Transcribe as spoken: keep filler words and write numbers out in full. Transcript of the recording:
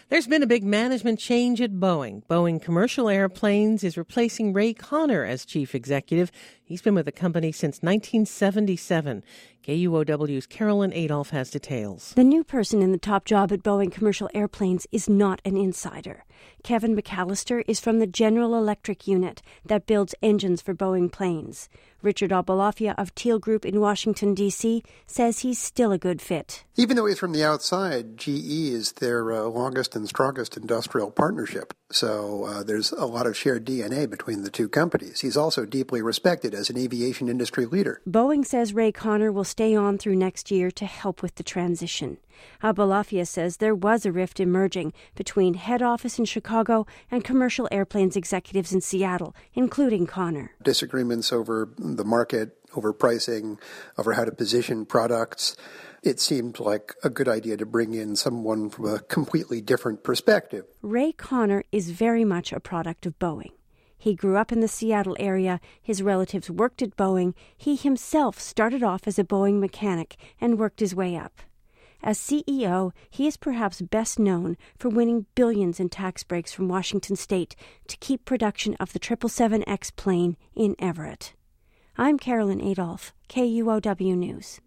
There's been a big management change at Boeing. Boeing Commercial Airplanes is replacing Ray Connor as chief executive. He's been with the company since nineteen seventy-seven. K U O W's Carolyn Adolph has details. The new person in the top job at Boeing Commercial Airplanes is not an insider. Kevin McAllister is from the General Electric unit that builds engines for Boeing planes. Richard Abalafia of Teal Group in Washington, D C says he's still a good fit. Even though he's from the outside, G E is their uh, longest and strongest industrial partnership. So uh, there's a lot of shared D N A between the two companies. He's also deeply respected as an aviation industry leader. Boeing says Ray Connor will stay on through next year to help with the transition. Abalafia says there was a rift emerging between head office in Chicago and commercial airplanes executives in Seattle, including Connor. Disagreements over the market, over pricing, over how to position products. It seemed like a good idea to bring in someone from a completely different perspective. Ray Connor is very much a product of Boeing. He grew up in the Seattle area. His relatives worked at Boeing. He himself started off as a Boeing mechanic and worked his way up. As C E O, he is perhaps best known for winning billions in tax breaks from Washington State to keep production of the triple seven X plane in Everett. I'm Carolyn Adolph, K U O W News.